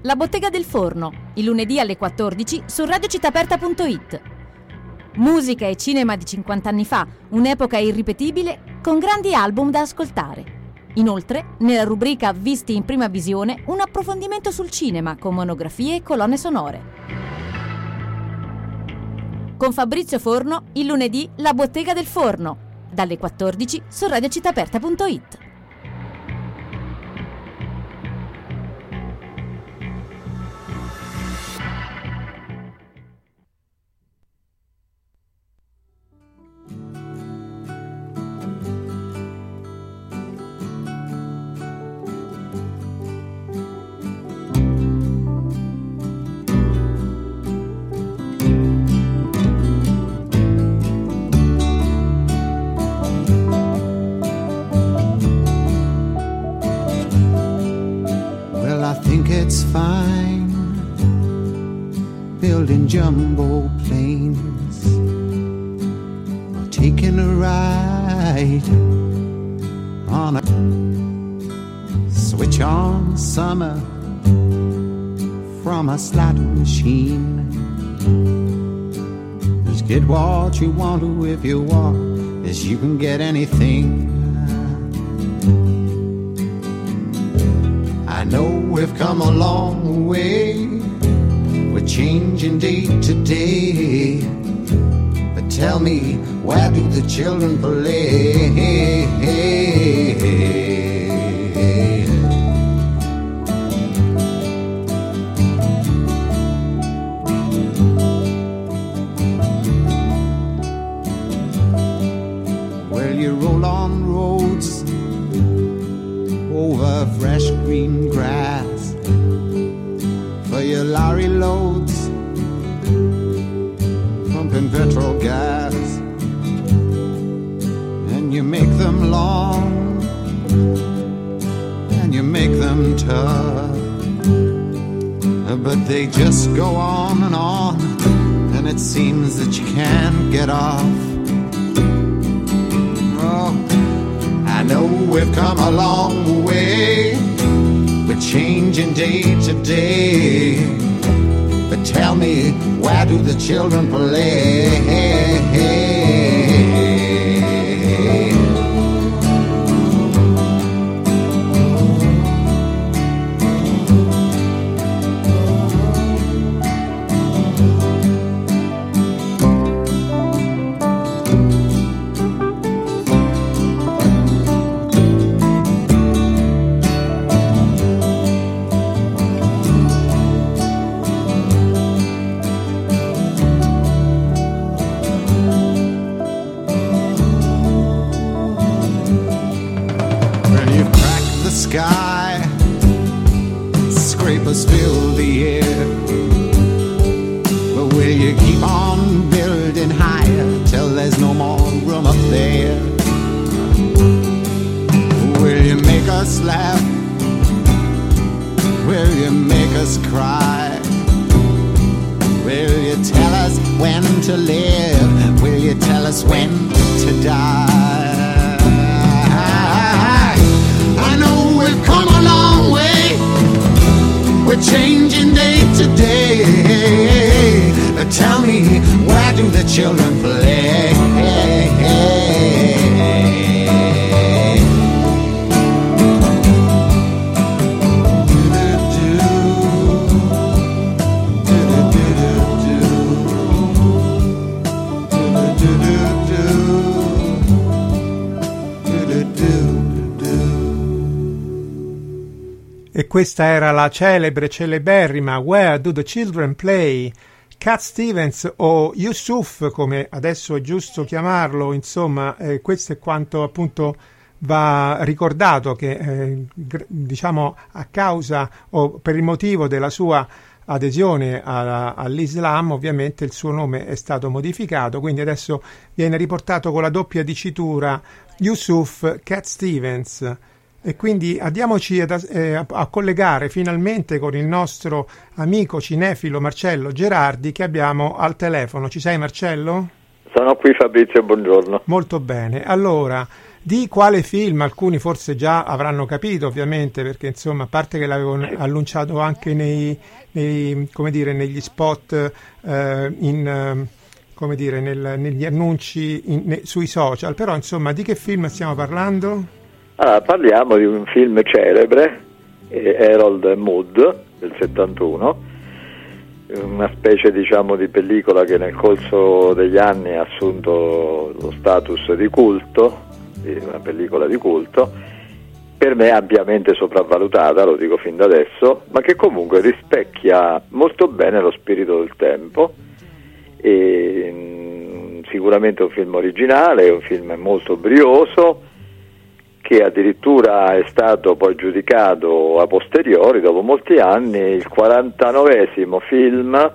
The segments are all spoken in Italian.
La Bottega del Forno, il lunedì alle 14 su radiocittaaperta.it. Musica e cinema di 50 anni fa, un'epoca irripetibile con grandi album da ascoltare. Inoltre, nella rubrica Visti in prima visione, un approfondimento sul cinema con monografie e colonne sonore. Con Fabrizio Forno, il lunedì La Bottega del Forno, dalle 14 su radiocittaaperta.it. It's fine building jumbo planes or taking a ride on a switch on summer from a slot machine. Just get what you want to if you want, as you can get anything. I know we've come a long way, we're changing day to day, but tell me, where do the children play? Well, you roll on roads over fresh green grass for your lorry loads, pumping petrol gas, and you make them long and you make them tough, but they just go on, and it seems that you can't get off. I know we've come a long way, we're changing day to day, but tell me, where do the children play? Sky, scrapers fill the air, but will you keep on building higher till there's no more room up there? Will you make us laugh? Will you make us cry? Will you tell us when to live? Will you tell us when to die? I know we've come a long way, we're changing day to day, but tell me, where do the children play? E questa era la celeberrima Where Do the Children Play? Cat Stevens o Yusuf, come adesso è giusto chiamarlo, insomma, questo è quanto appunto va ricordato, che diciamo a causa o per il motivo della sua adesione all'Islam, ovviamente il suo nome è stato modificato, quindi adesso viene riportato con la doppia dicitura Yusuf Cat Stevens. E quindi andiamoci a collegare finalmente con il nostro amico cinefilo Marcello Gerardi, che abbiamo al telefono. Ci sei, Marcello? Sono qui, Fabrizio, buongiorno. Molto bene. Allora, di quale film. Alcuni forse già avranno capito, ovviamente, perché insomma, a parte che l'avevo annunciato anche come dire, negli spot, come dire, negli annunci sui social, però insomma, di che film stiamo parlando? Allora, parliamo di un film celebre, Harold and Maude del 71, una specie, diciamo, di pellicola che nel corso degli anni ha assunto lo status di culto, una pellicola di culto, per me ampiamente sopravvalutata, lo dico fin da adesso, ma che comunque rispecchia molto bene lo spirito del tempo. E sicuramente un film originale, un film molto brioso, che addirittura è stato poi giudicato a posteriori, dopo molti anni, il 49esimo film,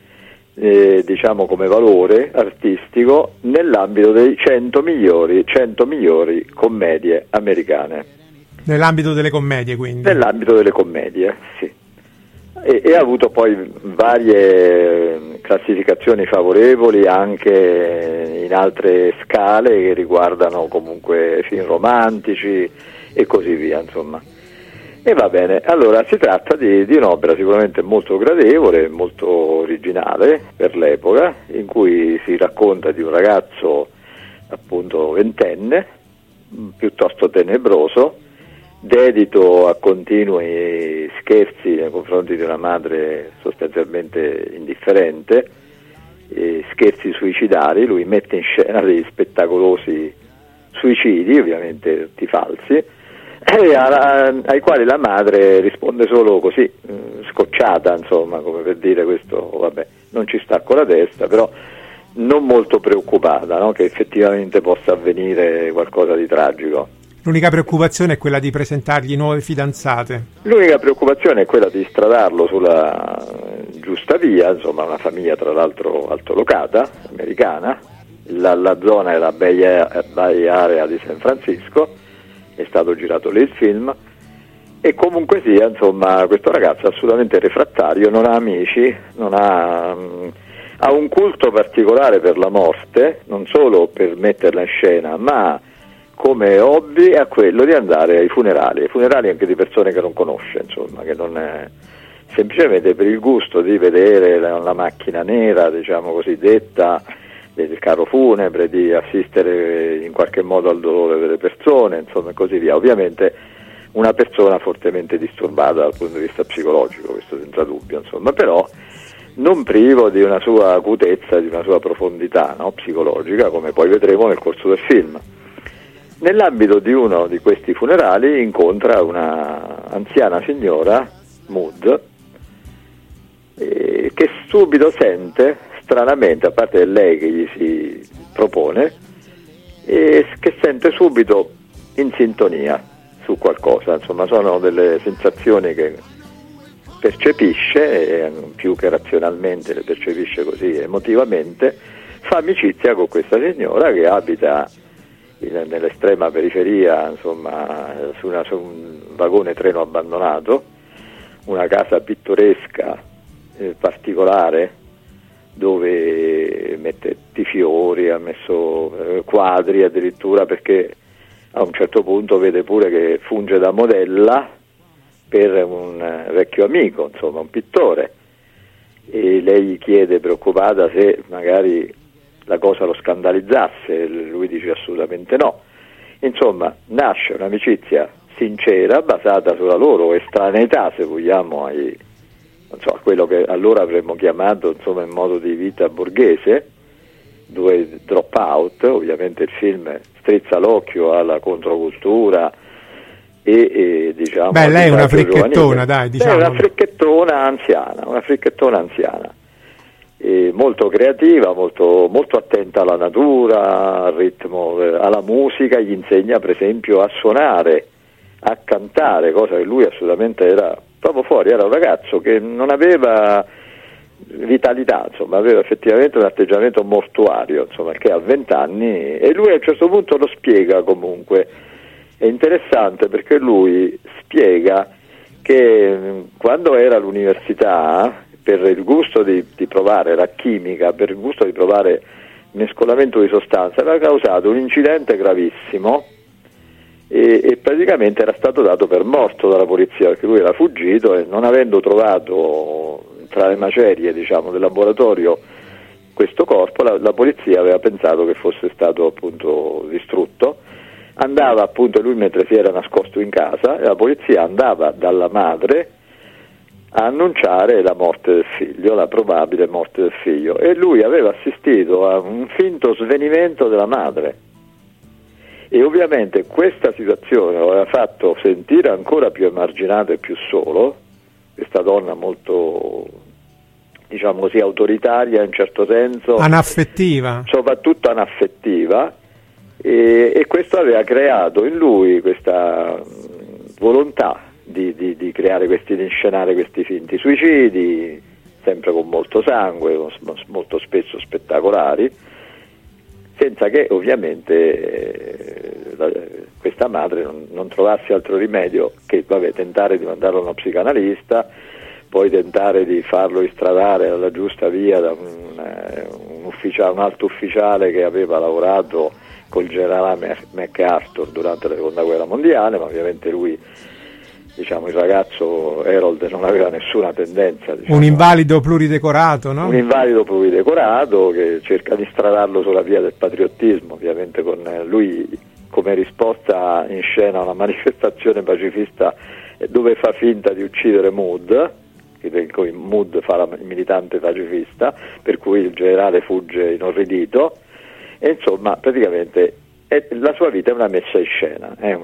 diciamo come valore artistico, nell'ambito dei 100 migliori commedie americane. Nell'ambito delle commedie, quindi? Nell'ambito delle commedie, sì. E ha avuto poi varie classificazioni favorevoli anche in altre scale che riguardano comunque film romantici e così via, insomma. E va bene, allora si tratta di un'opera sicuramente molto gradevole, molto originale per l'epoca, in cui si racconta di un ragazzo appunto ventenne, piuttosto tenebroso, dedito a continui scherzi nei confronti di una madre sostanzialmente indifferente, scherzi suicidari. Lui mette in scena dei spettacolosi suicidi, ovviamente tutti falsi, ai quali la madre risponde solo così, scocciata, insomma, come per dire: questo vabbè, non ci sta con la testa, però non molto preoccupata, no? Che effettivamente possa avvenire qualcosa di tragico. L'unica preoccupazione è quella di presentargli nuove fidanzate. L'unica preoccupazione è quella di stradarlo sulla giusta via, insomma, una famiglia tra l'altro altolocata, americana. La zona è la Bay Area di San Francisco, è stato girato lì il film, e comunque sia, insomma, questo ragazzo è assolutamente refrattario, non ha amici, ha un culto particolare per la morte, non solo per metterla in scena, ma come hobby a quello di andare ai funerali anche di persone che non conosce, insomma, che non è, semplicemente per il gusto di vedere la macchina nera, diciamo così detta, del carro funebre, di assistere in qualche modo al dolore delle persone, insomma, e così via. Ovviamente una persona fortemente disturbata dal punto di vista psicologico, questo senza dubbio, insomma, però non privo di una sua acutezza, di una sua profondità, no, psicologica, come poi vedremo nel corso del film. Nell'ambito di uno di questi funerali incontra una anziana signora, Mood, che subito sente, stranamente, a parte lei che gli si propone, che sente subito in sintonia su qualcosa, insomma, sono delle sensazioni che percepisce, più che razionalmente le percepisce così emotivamente. Fa amicizia con questa signora che abita nell'estrema periferia, insomma, su un vagone treno abbandonato, una casa pittoresca, particolare, dove mette tutti i fiori, ha messo quadri addirittura, perché a un certo punto vede pure che funge da modella per un vecchio amico, insomma, un pittore, e lei gli chiede, preoccupata, se magari la cosa lo scandalizzasse. Lui dice assolutamente no. Insomma, nasce un'amicizia sincera basata sulla loro estraneità, se vogliamo, a quello che allora avremmo chiamato, insomma, in modo di vita borghese, due drop out. Ovviamente il film strizza l'occhio alla controcultura e diciamo... Beh, lei è una fricchettona, dai, diciamo. È una fricchettona anziana. Molto creativa, molto, molto attenta alla natura, al ritmo, alla musica. Gli insegna per esempio a suonare, a cantare, cosa che lui assolutamente era proprio fuori. Era un ragazzo che non aveva vitalità, insomma, aveva effettivamente un atteggiamento mortuario, insomma, che a 20 anni, e lui a un certo punto lo spiega. Comunque è interessante perché lui spiega che quando era all'università, per il gusto di provare la chimica, per il gusto di provare mescolamento di sostanze, aveva causato un incidente gravissimo e praticamente era stato dato per morto dalla polizia, perché lui era fuggito e non avendo trovato tra le macerie, diciamo, del laboratorio questo corpo, la polizia aveva pensato che fosse stato appunto distrutto. Andava appunto, lui mentre si era nascosto in casa, e la polizia andava dalla madre a annunciare la morte del figlio, la probabile morte del figlio, e lui aveva assistito a un finto svenimento della madre, e ovviamente questa situazione lo aveva fatto sentire ancora più emarginato e più solo, questa donna molto, diciamo così, autoritaria in un certo senso, anaffettiva, soprattutto anaffettiva, e questo aveva creato in lui questa volontà di creare di inscenare questi finti suicidi, sempre con molto sangue, molto spesso spettacolari, senza che ovviamente questa madre non trovasse altro rimedio che tentare di mandarlo a uno psicanalista, poi tentare di farlo istradare alla giusta via da un alto ufficiale che aveva lavorato col generale MacArthur durante la seconda guerra mondiale, ma ovviamente lui, diciamo, il ragazzo Harold non aveva nessuna tendenza, diciamo, un invalido pluridecorato, no? Un invalido pluridecorato che cerca di stradarlo sulla via del patriottismo, ovviamente con lui come risposta in scena a una manifestazione pacifista dove fa finta di uccidere Mood, in cui Mood fa il militante pacifista, per cui il generale fugge inorridito, e insomma praticamente la sua vita è una messa in scena, è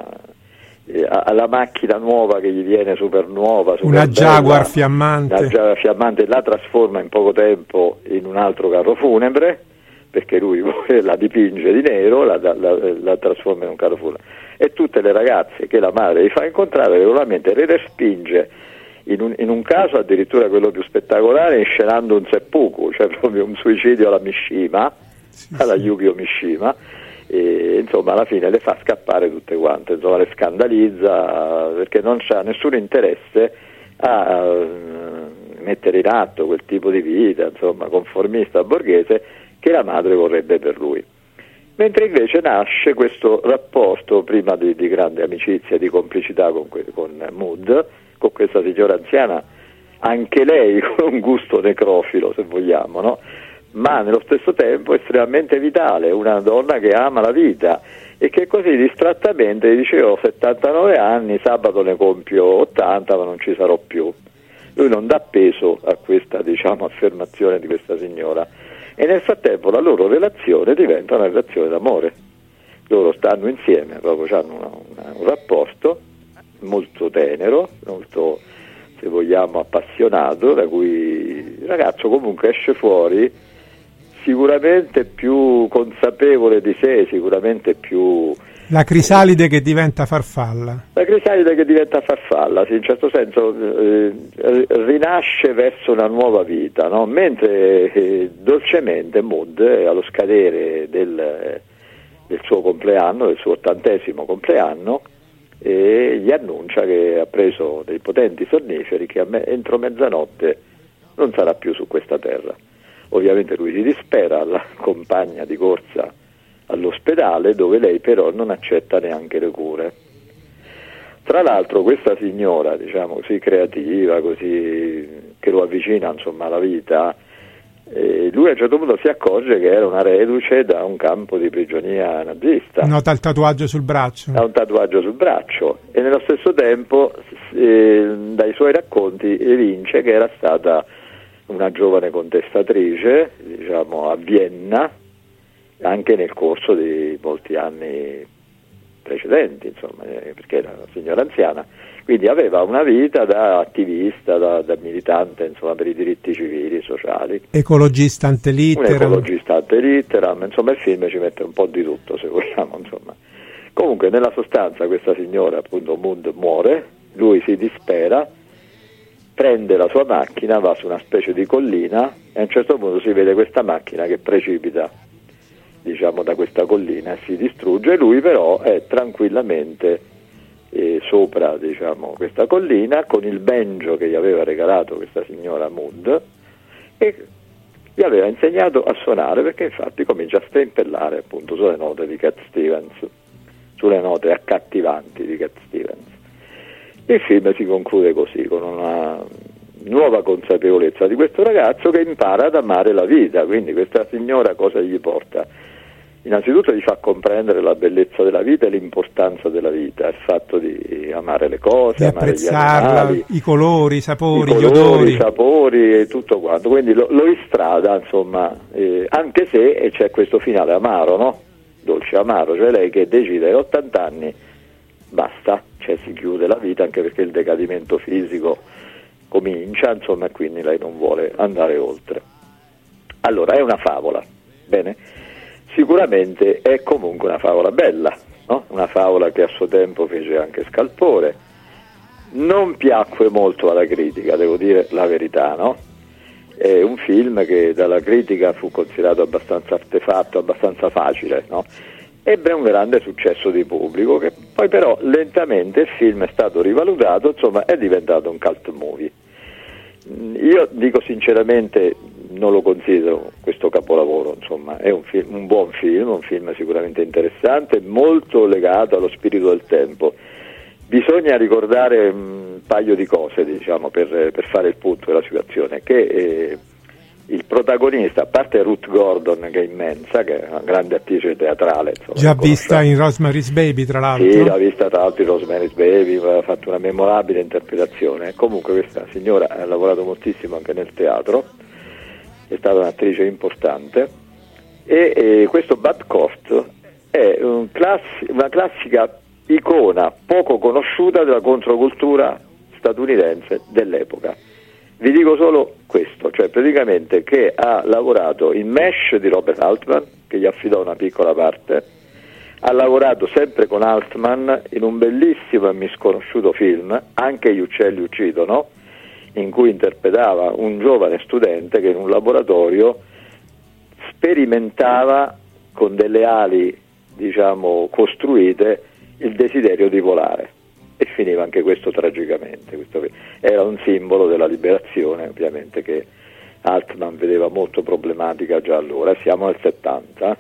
la macchina nuova che gli viene super nuova, una Jaguar fiammante, una Jaguar fiammante, la trasforma in poco tempo in un altro carro funebre, perché lui la dipinge di nero, la trasforma in un carro funebre, e tutte le ragazze che la madre gli fa incontrare regolarmente le respinge, in un caso addirittura quello più spettacolare, inscenando un seppuku, cioè proprio un suicidio alla Mishima, alla Yukio Mishima, e insomma alla fine le fa scappare tutte quante, insomma le scandalizza, perché non c'ha nessun interesse a mettere in atto quel tipo di vita, insomma, conformista borghese che la madre vorrebbe per lui. Mentre invece nasce questo rapporto, prima di grande amicizia e di complicità con Mood, con questa signora anziana, anche lei con un gusto necrofilo, se vogliamo, no? Ma nello stesso tempo estremamente vitale, una donna che ama la vita e che così distrattamente dice: ho 79 anni, sabato ne compio 80, ma non ci sarò più. Lui non dà peso a questa, diciamo, affermazione di questa signora, e nel frattempo la loro relazione diventa una relazione d'amore. Loro stanno insieme, proprio hanno un rapporto molto tenero, molto, se vogliamo, appassionato, da cui il ragazzo comunque esce fuori sicuramente più consapevole di sé, sicuramente più... La crisalide che diventa farfalla. La crisalide che diventa farfalla, sì, in certo senso rinasce verso una nuova vita, no? Mentre dolcemente Mood, allo scadere del suo compleanno, del suo 80° compleanno, gli annuncia che ha preso dei potenti sonniferi, che entro mezzanotte non sarà più su questa terra. Ovviamente lui si dispera, la accompagna di corsa all'ospedale, dove lei però non accetta neanche le cure. Tra l'altro questa signora, diciamo così, creativa, così, che lo avvicina insomma alla vita, lui a un certo punto si accorge che era una reduce da un campo di prigionia nazista. Nota il tatuaggio sul braccio. Ha un tatuaggio sul braccio, e nello stesso tempo dai suoi racconti evince che era stata una giovane contestatrice, diciamo, a Vienna, anche nel corso di molti anni precedenti, insomma, perché era una signora anziana, quindi aveva una vita da attivista, da militante, insomma, per i diritti civili e sociali. Ecologista ante litteram. Un ecologista ante litteram, insomma il film ci mette un po' di tutto, se vogliamo, insomma. Comunque nella sostanza questa signora, appunto, Mood, muore, lui si dispera, prende la sua macchina, va su una specie di collina, e a un certo punto si vede questa macchina che precipita, diciamo, da questa collina e si distrugge. Lui però è tranquillamente sopra, diciamo, questa collina con il banjo che gli aveva regalato questa signora Mood, e gli aveva insegnato a suonare, perché infatti comincia a strimpellare appunto sulle note di Cat Stevens, sulle note accattivanti di Cat Stevens. Il film si conclude così, con una nuova consapevolezza di questo ragazzo che impara ad amare la vita. Quindi questa signora cosa gli porta? Innanzitutto gli fa comprendere la bellezza della vita e l'importanza della vita, il fatto di amare le cose, di amare gli animali, i colori, i sapori, gli odori, i sapori e tutto quanto. Quindi lo istrada, insomma, anche se c'è questo finale amaro, no? Dolce amaro, cioè lei che decide ai 80 anni basta, cioè si chiude la vita, anche perché il decadimento fisico comincia, insomma, e quindi lei non vuole andare oltre. Allora, è una favola, bene? Sicuramente è comunque una favola bella, no? Una favola che a suo tempo fece anche scalpore. Non piacque molto alla critica, devo dire la verità, no? È un film che dalla critica fu considerato abbastanza artefatto, abbastanza facile, no? Ebbe un grande successo di pubblico, che poi però lentamente il film è stato rivalutato, insomma è diventato un cult movie. Io dico sinceramente, non lo considero questo capolavoro, insomma è un buon film, un film sicuramente interessante, molto legato allo spirito del tempo. Bisogna ricordare un paio di cose, diciamo, per fare il punto della situazione, che il protagonista, a parte Ruth Gordon, che è immensa, che è una grande attrice teatrale, insomma, già vista in Rosemary's Baby, tra l'altro. Sì, l'ha vista tra l'altro in Rosemary's Baby, ha fatto una memorabile interpretazione. Comunque questa signora ha lavorato moltissimo anche nel teatro, è stata un'attrice importante, e questo Bud Cort è una classica icona poco conosciuta della controcultura statunitense dell'epoca. Vi dico solo questo, cioè praticamente che ha lavorato in MASH di Robert Altman, che gli affidò una piccola parte, ha lavorato sempre con Altman in un bellissimo e misconosciuto film, Anche gli uccelli uccidono, in cui interpretava un giovane studente che in un laboratorio sperimentava con delle ali, diciamo, costruite il desiderio di volare, e finiva anche questo tragicamente. Questo era un simbolo della liberazione, ovviamente, che Altman vedeva molto problematica già allora. Siamo nel 70.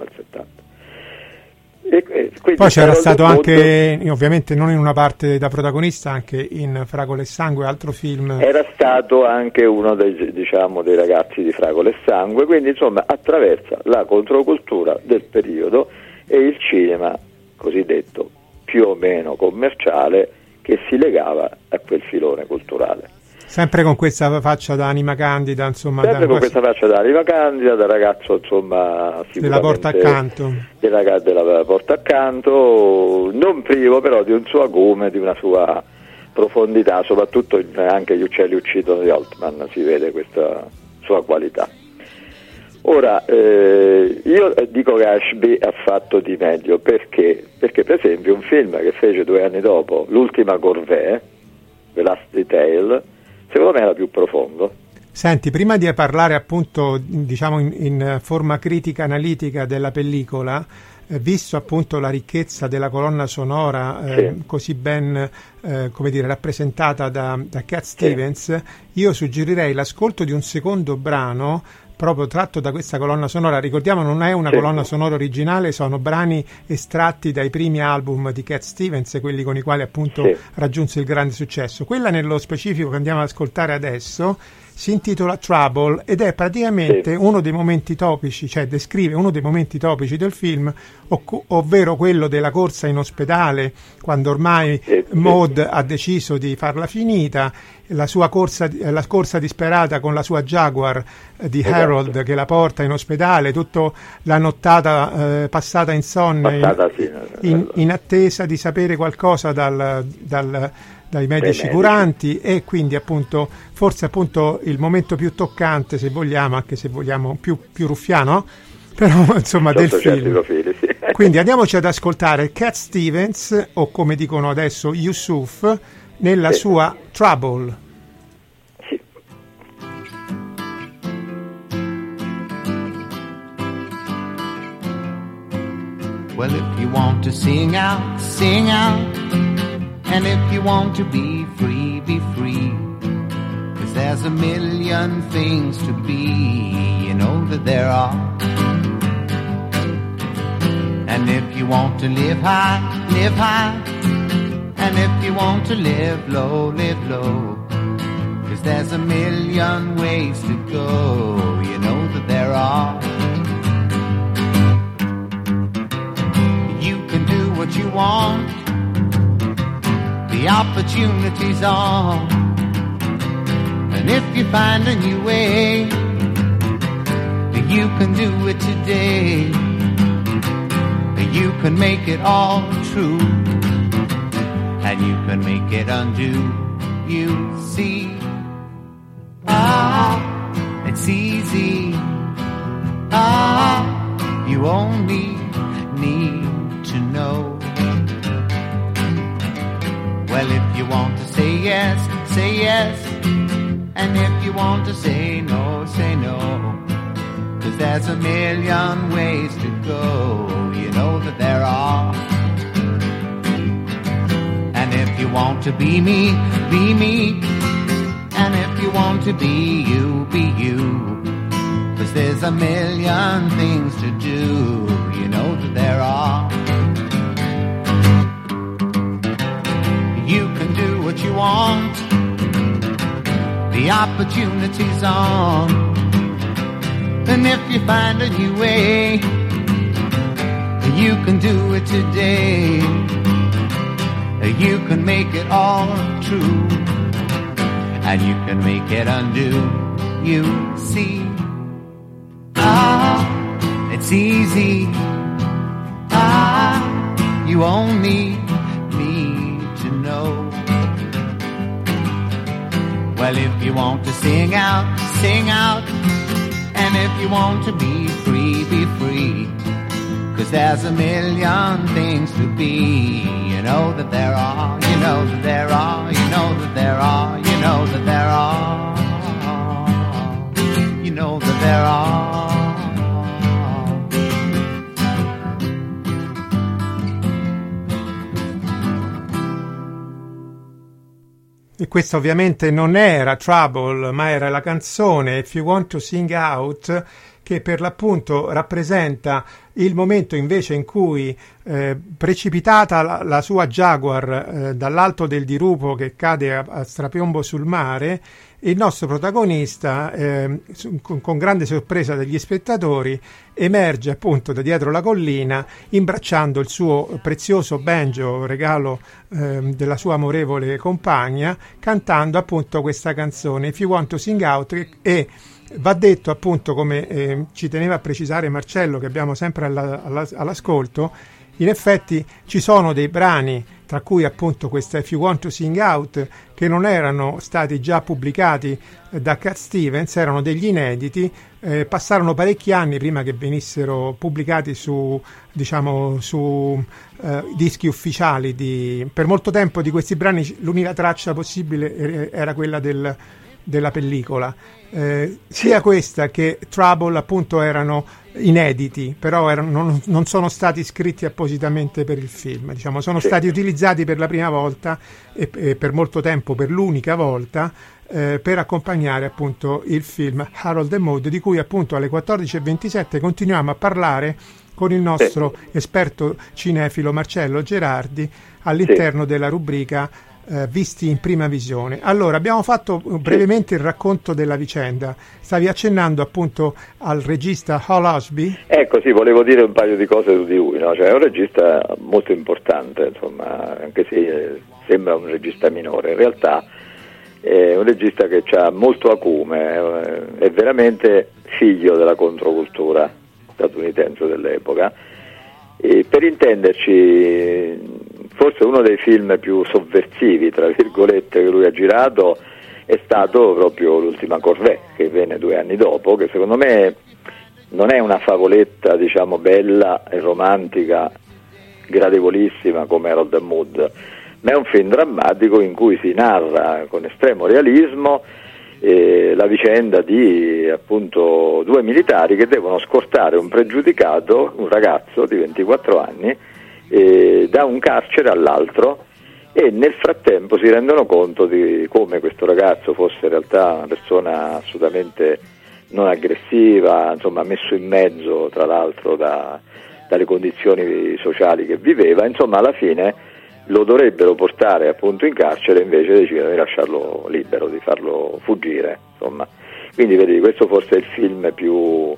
Poi c'era stato anche, ovviamente non in una parte da protagonista, anche in Fragole e Sangue, altro film. Era stato anche uno dei ragazzi di Fragole e Sangue, quindi insomma attraversa la controcultura del periodo e il cinema cosiddetto più o meno commerciale che si legava a quel filone culturale. Sempre con questa faccia da anima candida, insomma. Questa faccia da anima candida, da ragazzo, insomma, della porta accanto. Della porta accanto, non privo però di un suo acume, di una sua profondità, soprattutto anche Gli uccelli uccidono di Altman si vede questa sua qualità. Ora, io dico che Ashby ha fatto di meglio, perché per esempio un film che fece 2 anni dopo, L'ultima corvée, The Last Detail, secondo me era più profondo. Senti, prima di parlare appunto, diciamo, in forma critica analitica della pellicola, visto appunto la ricchezza della colonna sonora così ben come dire, rappresentata da Cat Stevens, io suggerirei l'ascolto di un secondo brano proprio tratto da questa colonna sonora. Ricordiamo, non è una colonna sonora originale, sono brani estratti dai primi album di Cat Stevens, quelli con i quali appunto raggiunse il grande successo. Quella nello specifico che andiamo ad ascoltare adesso si intitola Trouble ed è praticamente uno dei momenti topici, cioè descrive uno dei momenti topici del film, ovvero quello della corsa in ospedale, quando ormai Maud ha deciso di farla finita, la corsa disperata con la sua Jaguar di Harold che la porta in ospedale, tutta la nottata passata insonne in attesa di sapere qualcosa dai medici curanti, e quindi appunto forse appunto il momento più toccante, se vogliamo, anche se vogliamo più ruffiano, però insomma del film. Profili, sì. Quindi andiamoci ad ascoltare Cat Stevens, o come dicono adesso Yusuf, nella sua Trouble. Sì. Well, if you want to sing out, sing out. And if you want to be free, be free. 'Cause there's a million things to be, you know that there are. And if you want to live high, live high. And if you want to live low, live low. 'Cause there's a million ways to go, you know that there are. You can do what you want, the opportunity's on. And if you find a new way, you can do it today. You can make it all true, and you can make it undo. You see, it's easy. You only need to know. Well, if you want to say yes, say yes. And if you want to say no, say no. 'Cause there's a million ways to go, you know that there are. And if you want to be me, be me. And if you want to be you, be you. 'Cause there's a million things to do, you know that there are. You can do what you want, the opportunity's on. And if you find a new way, you can do it today. You can make it all true, and you can make it undo. You see, it's easy. You only need to know. Well, if you want to sing out, sing out. And if you want to be free, be free. 'Cause there's a million things to be. You know that there are, you know that there are, you know that there are, you know that there are, you know that there are. E questa ovviamente non era Trouble, ma era la canzone If You Want to Sing Out, che per l'appunto rappresenta il momento invece in cui, precipitata la sua Jaguar dall'alto del dirupo che cade a strapiombo sul mare, il nostro protagonista, con grande sorpresa degli spettatori, emerge appunto da dietro la collina imbracciando il suo prezioso banjo, regalo della sua amorevole compagna, cantando appunto questa canzone If You Want to Sing Out. E va detto appunto, come ci teneva a precisare Marcello, che abbiamo sempre all'ascolto, in effetti ci sono dei brani, tra cui appunto questa If You Want to Sing Out, che non erano stati già pubblicati da Cat Stevens, erano degli inediti, passarono parecchi anni prima che venissero pubblicati su dischi ufficiali. Per molto tempo di questi brani l'unica traccia possibile era quella della pellicola. Sia questa che Trouble appunto erano inediti, però non sono stati scritti appositamente per il film, sono stati utilizzati per la prima volta e per molto tempo per l'unica volta per accompagnare appunto il film Harold and Maude, di cui appunto alle 14:27 continuiamo a parlare con il nostro esperto cinefilo Marcello Gerardi all'interno della rubrica visti in prima visione. Allora, abbiamo fatto brevemente il racconto della vicenda. Stavi accennando appunto al regista Hal Ashby. Ecco, sì, volevo dire un paio di cose su di lui, no? Cioè, è un regista molto importante, insomma, anche se sembra un regista minore, in realtà è un regista che ha molto acume, è veramente figlio della controcultura statunitense dell'epoca. E per intenderci, forse uno dei film più sovversivi, tra virgolette, che lui ha girato è stato proprio L'ultima Corvée, che venne 2 anni dopo, che secondo me non è una favoletta, bella e romantica, gradevolissima come Harold and Maude, ma è un film drammatico in cui si narra con estremo realismo la vicenda di appunto 2 militari che devono scortare un pregiudicato, un ragazzo di 24 anni, da un carcere all'altro, e nel frattempo si rendono conto di come questo ragazzo fosse in realtà una persona assolutamente non aggressiva, insomma messo in mezzo tra l'altro da dalle condizioni sociali che viveva, insomma alla fine lo dovrebbero portare appunto in carcere, invece decidono di lasciarlo libero, di farlo fuggire, insomma. Quindi vedi, questo forse è il film più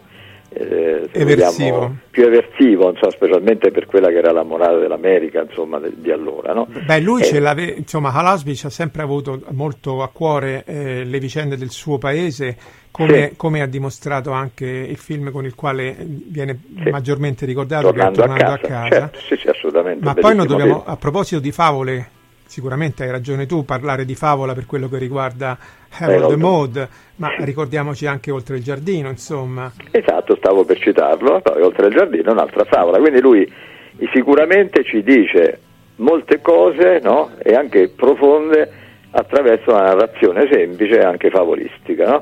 eversivo, insomma, specialmente per quella che era la morale dell'America, insomma, di allora, no? Beh, lui insomma, Hal Ashby ha sempre avuto molto a cuore le vicende del suo paese, come ha dimostrato anche il film con il quale viene maggiormente ricordato, Tornando a casa. Certo, sì, assolutamente. Ma poi non dobbiamo, a proposito di favole, sicuramente hai ragione tu, parlare di favola per quello che riguarda Harold e Maude, ma ricordiamoci anche Oltre il giardino, insomma. Esatto, stavo per citarlo, poi Oltre il giardino è un'altra favola, quindi lui sicuramente ci dice molte cose, no? E anche profonde, attraverso una narrazione semplice e anche favolistica, no?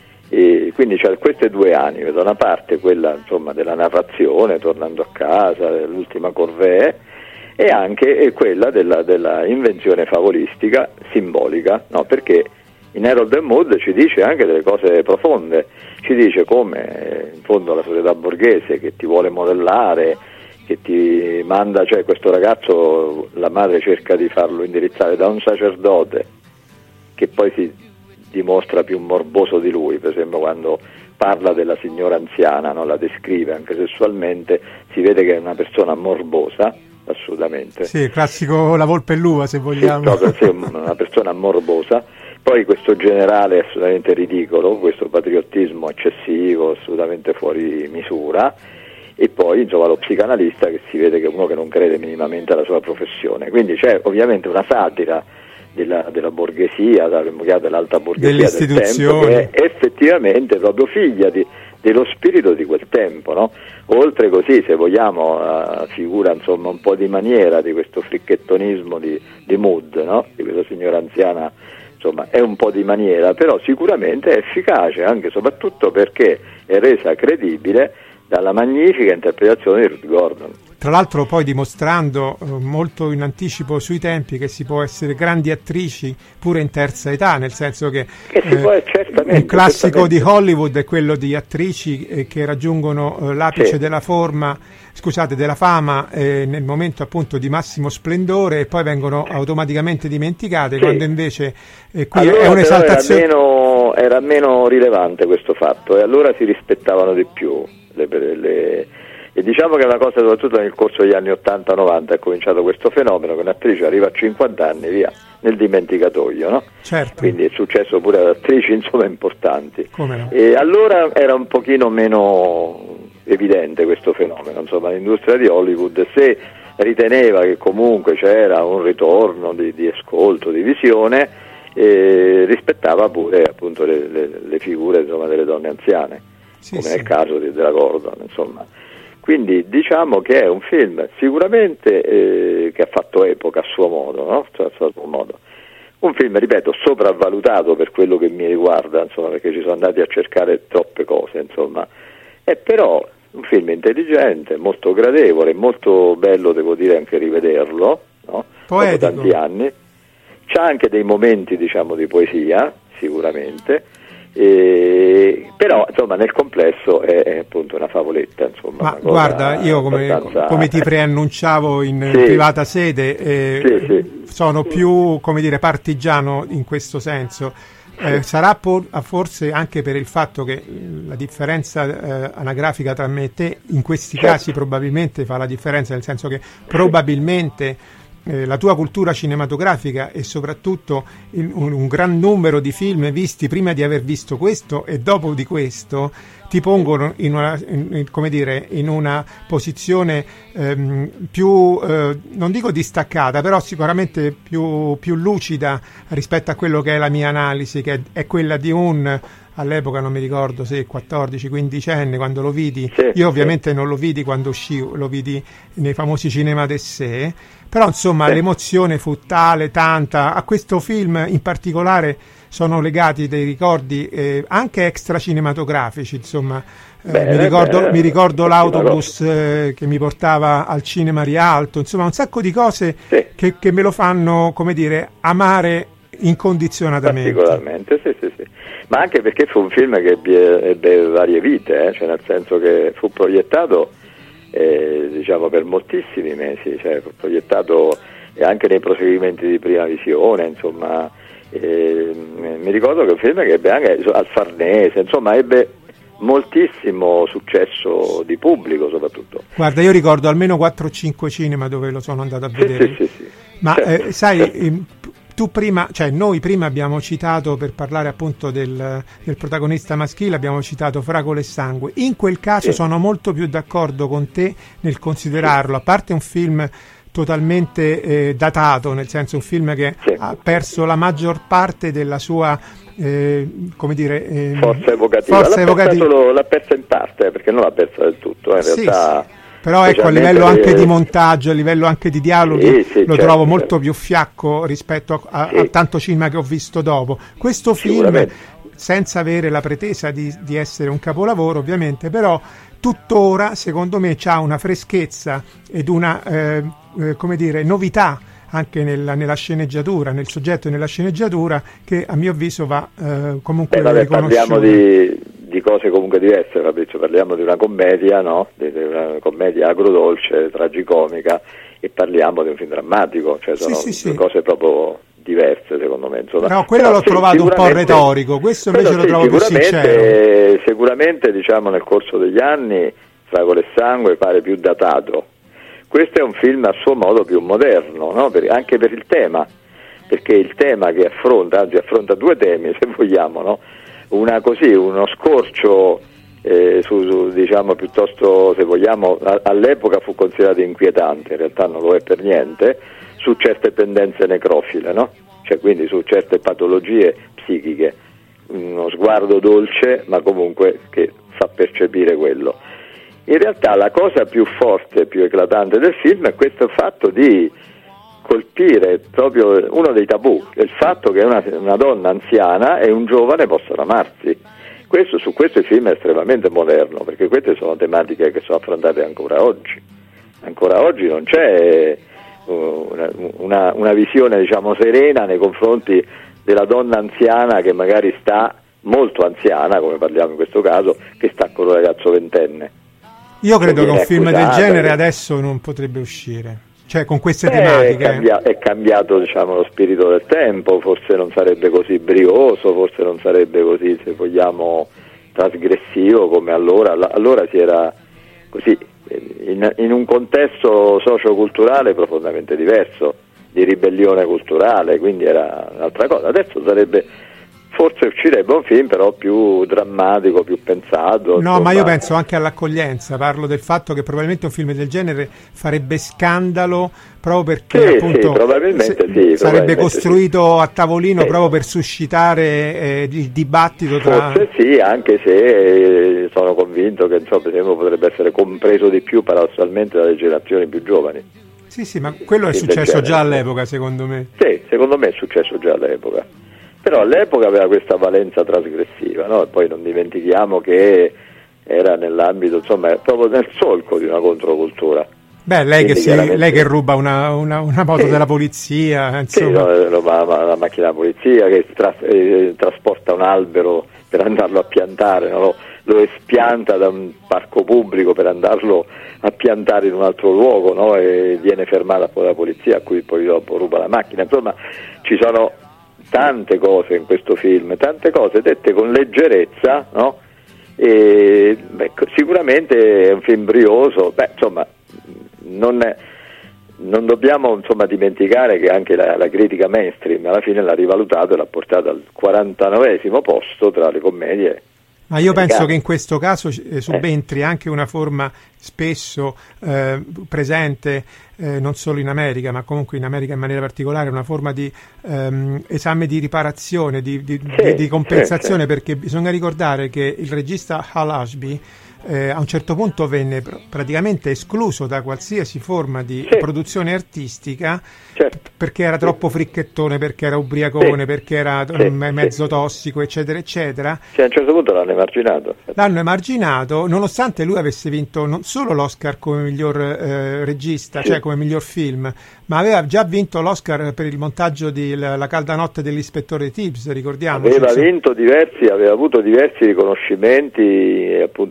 E quindi c'è queste due anime, da una parte quella, insomma, della narrazione, Tornando a casa, l'ultima corvée, e anche quella della invenzione favolistica simbolica, no? Perché in Harold e Maude ci dice anche delle cose profonde, ci dice come in fondo la società borghese che ti vuole modellare, che ti manda, cioè questo ragazzo, la madre cerca di farlo indirizzare da un sacerdote che poi si dimostra più morboso di lui, per esempio quando parla della signora anziana, no? La descrive anche sessualmente, si vede che è una persona morbosa, assolutamente. Sì, classico La Volpe e l'Uva, se vogliamo. Sì, una persona morbosa. Poi questo generale assolutamente ridicolo, questo patriottismo eccessivo, assolutamente fuori misura, e poi insomma lo psicanalista che si vede che è uno che non crede minimamente alla sua professione. Quindi c'è ovviamente una satira della borghesia, dell'alta borghesia del tempo, che è effettivamente proprio figlia dello spirito di quel tempo, no? Oltre così, se vogliamo, figura insomma un po' di maniera di questo fricchettonismo di Maude, no? Di questa signora anziana, insomma è un po' di maniera, però sicuramente è efficace anche e soprattutto perché è resa credibile dalla magnifica interpretazione di Ruth Gordon. Tra l'altro poi dimostrando molto in anticipo sui tempi che si può essere grandi attrici pure in terza età, nel senso che il classico di Hollywood è quello di attrici che raggiungono l'apice della fama nel momento appunto di massimo splendore e poi vengono automaticamente dimenticate, quando invece qui allora è un'esaltazione. Era meno rilevante questo fatto e allora si rispettavano di più e diciamo che è una cosa, soprattutto nel corso degli anni 80-90 è cominciato questo fenomeno che un'attrice arriva a 50 anni via nel dimenticatoio, no? Certo. Quindi è successo pure ad attrici insomma importanti. Come no? E allora era un pochino meno evidente questo fenomeno, insomma l'industria di Hollywood, se riteneva che comunque c'era un ritorno di ascolto, di visione, rispettava pure appunto le figure insomma delle donne anziane, come nel caso della Gordon, insomma. Quindi diciamo che è un film sicuramente che ha fatto epoca a suo modo, no? Cioè, a suo modo. Un film, ripeto, sopravvalutato per quello che mi riguarda, insomma, perché ci sono andati a cercare troppe cose, insomma. È però un film intelligente, molto gradevole, molto bello, devo dire, anche rivederlo, no? Dopo tanti anni. C'ha anche dei momenti, diciamo, di poesia, sicuramente. Però insomma nel complesso è appunto una favoletta, insomma. Ma guarda, io come ti preannunciavo in privata sede, sono più, come dire, partigiano in questo senso. Sarà forse anche per il fatto che la differenza anagrafica tra me e te in questi casi probabilmente fa la differenza, nel senso che probabilmente la tua cultura cinematografica e soprattutto un gran numero di film visti prima di aver visto questo e dopo di questo ti pongono in una posizione più, non dico distaccata, però sicuramente più lucida rispetto a quello che è la mia analisi, che è quella di all'epoca non mi ricordo se 14-15enne quando lo vidi, io ovviamente non lo vidi quando uscì, lo vidi nei famosi cinema d'essè, però insomma l'emozione fu tale, tanta. A questo film in particolare sono legati dei ricordi anche extra cinematografici, insomma. Mi ricordo l'autobus che mi portava al cinema Rialto, insomma un sacco di cose che me lo fanno, come dire, amare incondizionatamente. Particolarmente, sì. Ma anche perché fu un film che ebbe varie vite, cioè nel senso che fu proiettato diciamo per moltissimi mesi, cioè proiettato anche nei proseguimenti di prima visione, insomma. Mi ricordo che è un film che ebbe anche al Farnese, insomma ebbe moltissimo successo di pubblico soprattutto. Guarda, io ricordo almeno 4 o 5 cinema dove lo sono andato a vedere. Sì. Ma certo. sai, tu prima, cioè noi prima abbiamo citato, per parlare appunto del protagonista maschile, abbiamo citato Fragole e sangue. In quel caso sono molto più d'accordo con te nel considerarlo, a parte un film totalmente datato, nel senso un film che ha perso la maggior parte della sua come dire forza evocativa. L'ha persa in parte, perché non l'ha persa del tutto, in realtà. Sì. Però ecco, a livello anche di montaggio, a livello anche di dialoghi, lo trovo molto più fiacco rispetto a tanto cinema che ho visto dopo. Questo film, senza avere la pretesa di essere un capolavoro ovviamente, però tuttora secondo me c'ha una freschezza ed una come dire novità anche nella sceneggiatura, nel soggetto e nella sceneggiatura, che a mio avviso va comunque riconosciuta. Parliamo di cose comunque diverse, Fabrizio, parliamo di una commedia, no? Di una commedia agrodolce, tragicomica, e parliamo di un film drammatico, cioè sono due cose proprio diverse secondo me, insomma. No, quello l'ho trovato un po' retorico, questo invece lo trovo più sincero. Sicuramente, diciamo, nel corso degli anni Fragole e sangue pare più datato. Questo è un film a suo modo più moderno, no? Anche per il tema, perché il tema che affronta due temi, se vogliamo, no? Uno scorcio diciamo piuttosto, se vogliamo, all'epoca fu considerato inquietante, in realtà non lo è per niente, su certe tendenze necrofile, no? Cioè quindi su certe patologie psichiche, uno sguardo dolce ma comunque che fa percepire quello. In realtà la cosa più forte, più eclatante del film è questo fatto di colpire proprio uno dei tabù, il fatto che una donna anziana e un giovane possano amarsi. Su questo il film è estremamente moderno, perché queste sono tematiche che sono affrontate ancora oggi. Ancora oggi non c'è una visione, diciamo, serena nei confronti della donna anziana che magari sta molto anziana, come parliamo in questo caso, che sta con un ragazzo ventenne. Io credo che un film del genere adesso non potrebbe uscire, cioè con queste tematiche. È cambiato, diciamo, lo spirito del tempo, forse non sarebbe così brioso, forse non sarebbe così, se vogliamo, trasgressivo come allora. Allora si era così, in un contesto socioculturale profondamente diverso, di ribellione culturale, quindi era un'altra cosa. Adesso forse uscirebbe un film però più drammatico, più pensato. No, insomma. Ma io penso anche all'accoglienza, parlo del fatto che probabilmente un film del genere farebbe scandalo proprio perché appunto sarebbe costruito a tavolino proprio per suscitare il dibattito tra... Forse sì, anche se sono convinto che insomma, per esempio, potrebbe essere compreso di più paradossalmente dalle generazioni più giovani. Sì, ma quello è successo già all'epoca, secondo me. Sì, secondo me è successo già all'epoca. Però all'epoca aveva questa valenza trasgressiva, no? E poi non dimentichiamo che era nell'ambito, insomma, proprio nel solco di una controcultura. Beh, lei che ruba una moto della polizia, insomma. Sì, ruba la macchina della polizia, che trasporta un albero per andarlo a piantare, no? Lo espianta da un parco pubblico per andarlo a piantare in un altro luogo, no? E viene fermata poi la polizia, a cui poi dopo ruba la macchina. Insomma, ci sono tante cose in questo film, tante cose dette con leggerezza, no? E sicuramente è un film brioso, insomma, non dobbiamo, insomma, dimenticare che anche la critica mainstream alla fine l'ha rivalutato e l'ha portato al 49esimo posto tra le commedie. Ma io penso che in questo caso subentri anche una forma spesso presente non solo in America, ma comunque in America in maniera particolare, una forma di esame di riparazione, di compensazione, perché bisogna ricordare che il regista Hal Ashby a un certo punto venne praticamente escluso da qualsiasi forma di produzione artistica, perché era troppo fricchettone, perché era ubriacone, perché era mezzo tossico, eccetera eccetera. A un certo punto l'hanno emarginato, nonostante lui avesse vinto non solo l'Oscar come miglior regista, cioè come miglior film, ma aveva già vinto l'Oscar per il montaggio di La calda notte dell'ispettore Tibbs, ricordiamo. Aveva avuto diversi riconoscimenti, appunto in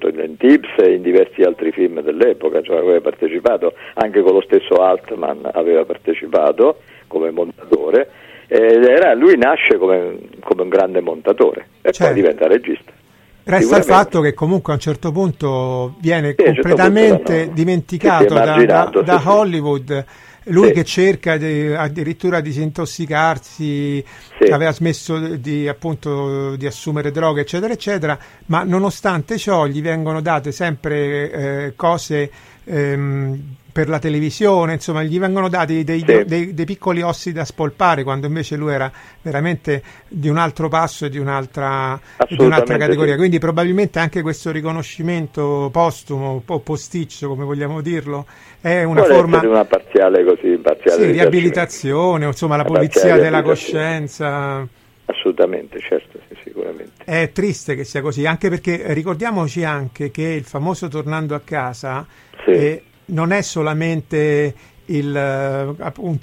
Tips e in diversi altri film dell'epoca, cioè aveva partecipato, anche con lo stesso Altman aveva partecipato come montatore, lui nasce come un grande montatore e certo. Poi diventa regista. Resta il fatto che comunque a un certo punto viene completamente dimenticato da Hollywood. Lui che cerca addirittura di disintossicarsi, aveva smesso di assumere droghe, eccetera, eccetera, ma nonostante ciò gli vengono date sempre cose per la televisione, insomma, gli vengono dati dei piccoli ossi da spolpare, quando invece lui era veramente di un altro passo e di un'altra categoria. Sì. Quindi probabilmente anche questo riconoscimento postumo, o posticcio, come vogliamo dirlo, è una forma di una parziale riabilitazione, insomma, la pulizia della coscienza. Assolutamente, certo, sì, sicuramente. È triste che sia così, anche perché ricordiamoci anche che il famoso Tornando a casa non è solamente il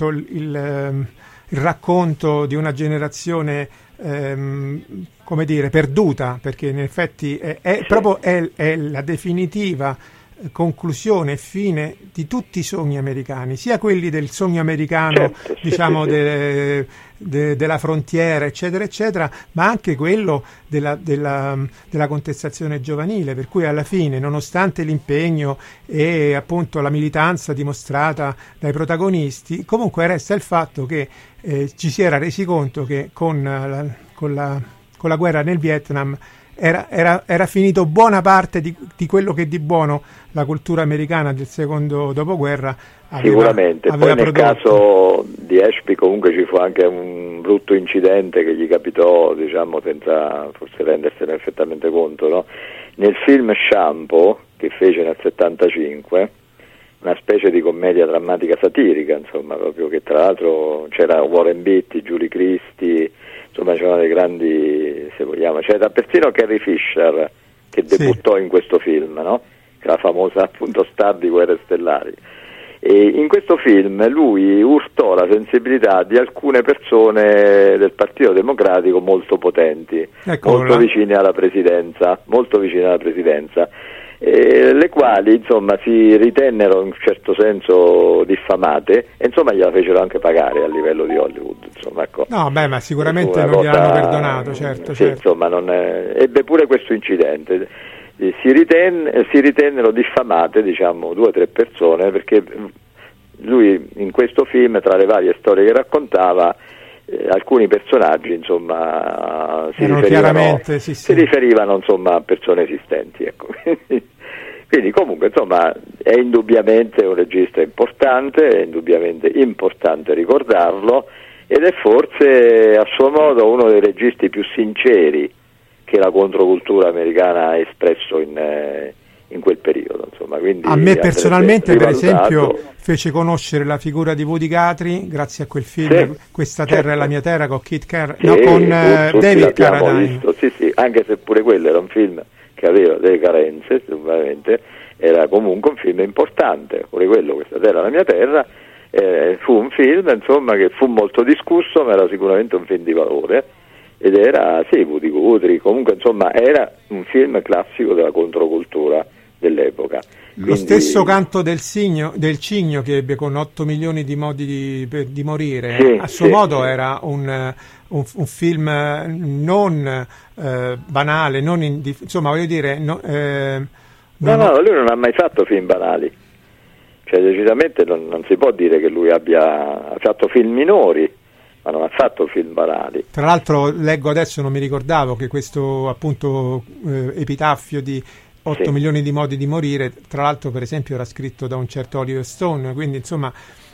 racconto di una generazione come dire perduta, perché in effetti è la definitiva conclusione e fine di tutti i sogni americani, sia quelli del sogno americano, diciamo, della frontiera, eccetera, eccetera, ma anche quello della contestazione giovanile, per cui alla fine, nonostante l'impegno e appunto la militanza dimostrata dai protagonisti, comunque resta il fatto che ci si era resi conto che con la guerra nel Vietnam era finito buona parte di quello che di buono la cultura americana del secondo dopoguerra sicuramente. aveva Poi nel caso di Ashby comunque ci fu anche un brutto incidente che gli capitò, diciamo, senza forse rendersene perfettamente conto, no? Nel film Shampoo, che fece nel 75, una specie di commedia drammatica satirica, insomma, proprio, che tra l'altro c'era Warren Beatty, Julie Christie, insomma c'erano dei grandi, se vogliamo, c'era persino Carrie Fisher che debuttò in questo film, no? Che era la famosa appunto star di Guerre Stellari. E in questo film lui urtò la sensibilità di alcune persone del Partito Democratico molto potenti, molto vicine alla presidenza, le quali insomma si ritennero in un certo senso diffamate e insomma gliela fecero anche pagare a livello di Hollywood, insomma, ecco. No, beh, ma sicuramente non gliel'hanno perdonato, certo. Insomma, ebbe pure questo incidente. Si ritennero diffamate, diciamo, 2 o 3 persone, perché lui in questo film, tra le varie storie che raccontava, alcuni personaggi, insomma, si riferivano insomma a persone esistenti, ecco. Quindi comunque, insomma, è indubbiamente un regista importante, è indubbiamente importante ricordarlo, ed è forse a suo modo uno dei registi più sinceri che la controcultura americana ha espresso in quel periodo, insomma. Quindi a me personalmente, per esempio, fece conoscere la figura di Woody Guthrie grazie a quel film Questa terra è la mia terra con David Carradine. Sì, anche se pure quello era un film che aveva delle carenze, sicuramente era comunque un film importante, pure quello, Questa terra è la mia terra, fu un film, insomma, che fu molto discusso, ma era sicuramente un film di valore, ed era, Woody Guthrie, comunque, insomma, era un film classico della controcultura dell'epoca. Lo stesso Canto del Cigno che ebbe con 8 milioni di modi di morire, a suo modo era un film non banale, insomma, voglio dire, no, lui non ha mai fatto film banali, cioè decisamente non si può dire che lui abbia fatto film minori, ma non ha fatto film banali. Tra l'altro leggo adesso, non mi ricordavo, che questo appunto epitaffio di 8 milioni di modi di morire, tra l'altro per esempio era scritto da un certo Oliver Stone, quindi insomma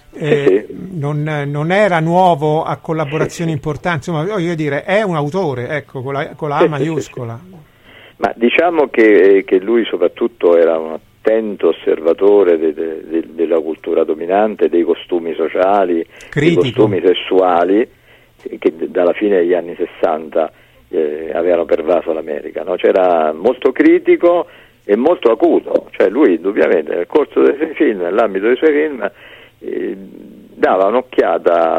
non era nuovo a collaborazioni importanti, insomma, voglio dire, è un autore, ecco, con la A maiuscola. Ma diciamo che lui soprattutto era un attento osservatore della cultura dominante, dei costumi sociali, dei costumi sessuali che dalla fine degli anni 60 avevano pervaso l'America, no? C'era molto critico e molto acuto, cioè lui indubbiamente nel corso dei suoi film, nell'ambito dei suoi film, dava un'occhiata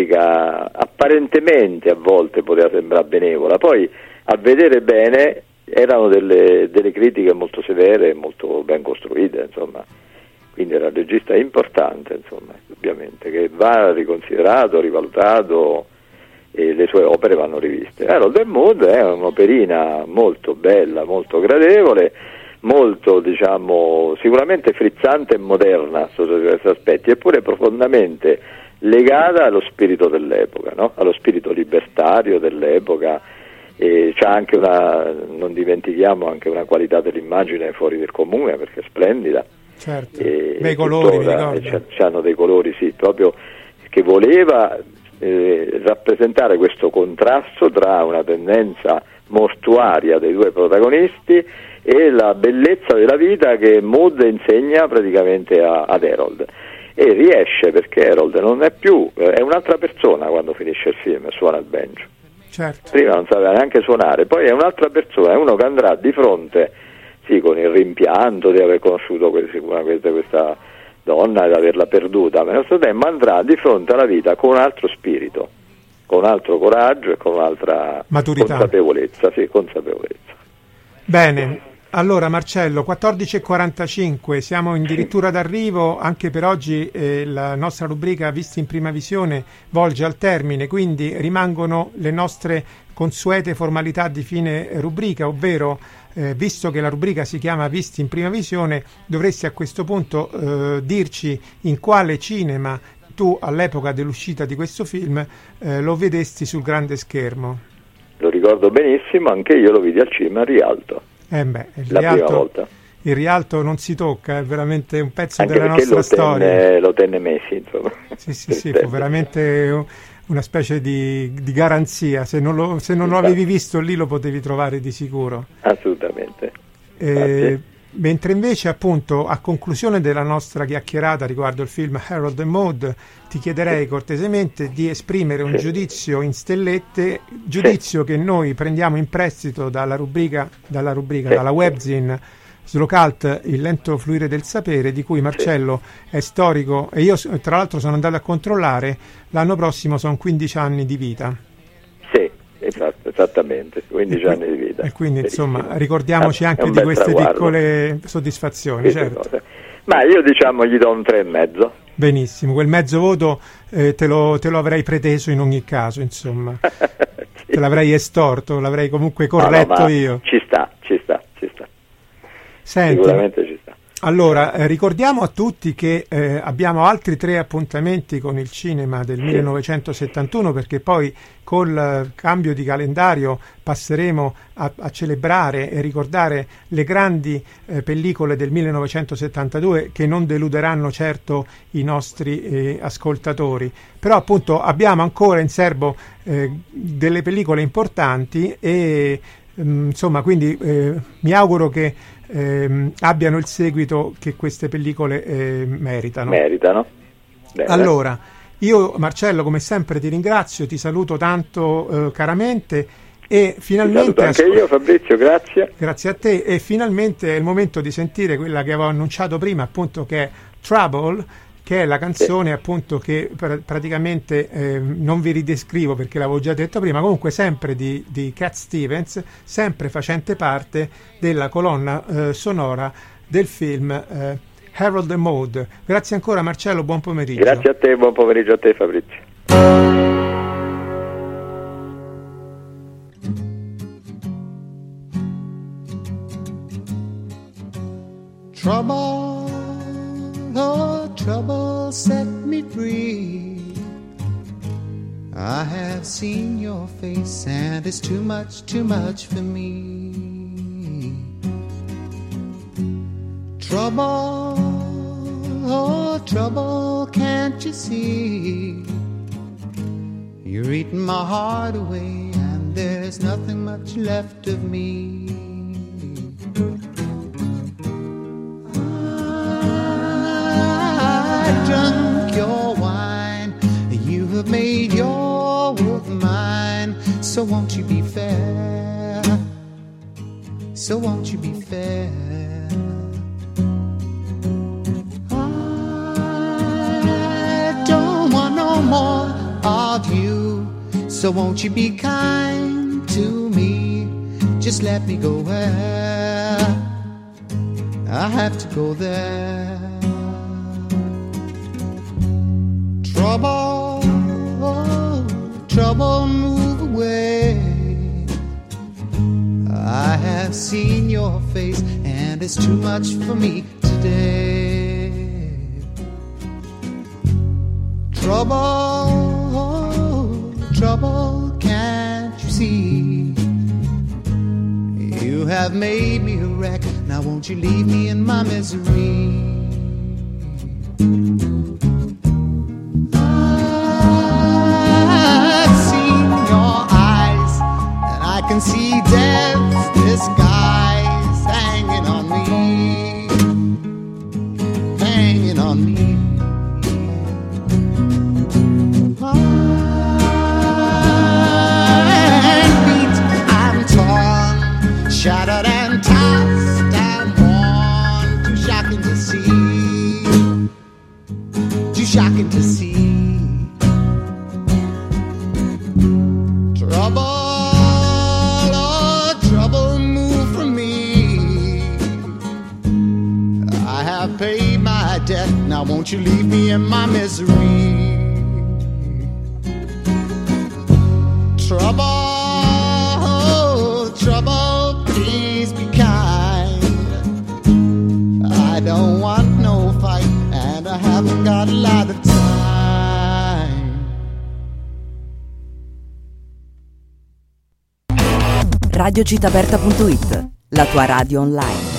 all'America, apparentemente a volte poteva sembrare benevola, poi a vedere bene erano delle critiche molto severe e molto ben costruite, insomma. Quindi era un regista importante, insomma, ovviamente, che va riconsiderato, rivalutato, e le sue opere vanno riviste. Harold and Maude è un'operina molto bella, molto gradevole, molto, diciamo, sicuramente frizzante e moderna sotto diversi aspetti, eppure profondamente legata allo spirito dell'epoca, no? Allo spirito libertario dell'epoca. E c'ha anche non dimentichiamo, anche una qualità dell'immagine fuori del comune, perché è splendida. Certo, bei colori, mi ricordo. C'hanno dei colori, sì, proprio, che voleva rappresentare questo contrasto tra una tendenza mortuaria dei due protagonisti e la bellezza della vita che Maude insegna praticamente ad Harold, e riesce, perché Harold non è più, è un'altra persona quando finisce il film, suona il banjo. Certo. Prima non sapeva neanche suonare, poi è un'altra persona, è uno che andrà di fronte, sì, con il rimpianto di aver conosciuto questa donna e di averla perduta, ma nello stesso tempo andrà di fronte alla vita con un altro spirito, con un altro coraggio e con un'altra maturità, consapevolezza. Bene. Allora Marcello, 14:45, siamo addirittura d'arrivo, anche per oggi la nostra rubrica Visti in prima visione volge al termine, quindi rimangono le nostre consuete formalità di fine rubrica, ovvero visto che la rubrica si chiama Visti in prima visione, dovresti a questo punto dirci in quale cinema tu all'epoca dell'uscita di questo film lo vedesti sul grande schermo. Lo ricordo benissimo, anche io lo vidi al cinema a Rialto. Prima volta. Il Rialto non si tocca, è veramente un pezzo anche della nostra storia. Lo tenne Messi, insomma. Sì, fu veramente una specie di garanzia. Se non lo avevi visto lì lo potevi trovare di sicuro. Assolutamente. Mentre invece, appunto, a conclusione della nostra chiacchierata riguardo il film Harold and Maude, ti chiederei cortesemente di esprimere un giudizio in stellette, giudizio che noi prendiamo in prestito dalla webzine Slocalt, Il lento fluire del sapere, di cui Marcello è storico, e io tra l'altro sono andato a controllare, l'anno prossimo sono 15 anni di vita. Sì, esatto, esattamente, 15 anni di vita. E quindi insomma ricordiamoci anche di queste piccole soddisfazioni, certo. Ma io gli do un 3,5. Benissimo, quel mezzo voto te lo avrei preteso in ogni caso, insomma. Sì. Te l'avrei estorto, l'avrei comunque corretto io. Ci sta. Senti, sicuramente ci sta. Allora, ricordiamo a tutti che abbiamo altri 3 appuntamenti con il cinema del 1971, perché poi col cambio di calendario passeremo a celebrare e ricordare le grandi pellicole del 1972 che non deluderanno certo i nostri ascoltatori. Però appunto abbiamo ancora in serbo delle pellicole importanti e insomma, quindi mi auguro che abbiano il seguito che queste pellicole meritano. Bene. Allora, io Marcello come sempre ti ringrazio, ti saluto tanto caramente e finalmente anche io Fabrizio, grazie a te, e finalmente è il momento di sentire quella che avevo annunciato prima, appunto, che è Trouble, che è la canzone appunto che praticamente non vi ridescrivo perché l'avevo già detto prima, comunque sempre di Cat Stevens, sempre facente parte della colonna sonora del film Harold and Maude. Grazie ancora Marcello, buon pomeriggio. Grazie a te, buon pomeriggio a te Fabrizio. Trouble set me free. I have seen your face and it's too much for me. Trouble, oh trouble, can't you see? You're eating my heart away and there's nothing much left of me. Drunk your wine, you have made your world mine. So won't you be fair? So won't you be fair? I don't want no more of you. So won't you be kind to me? Just just let me go where I have to go there. Trouble, trouble, move away. I have seen your face and it's too much for me today. Trouble, trouble, can't you see? You have made me a wreck, now won't you leave me in my misery? I've seen your eyes, and I can see death's disguise hanging on me, hanging on me. I'm torn, shattered and tossed and worn. Too shocking to see, too shocking to see. Trouble, oh trouble, move from me. I have paid my debt, now won't you leave me in my misery? Trouble, trouble, please be kind. I don't want no fight, and I haven't got a lot of time. Radiocitaperta.it, la tua radio online.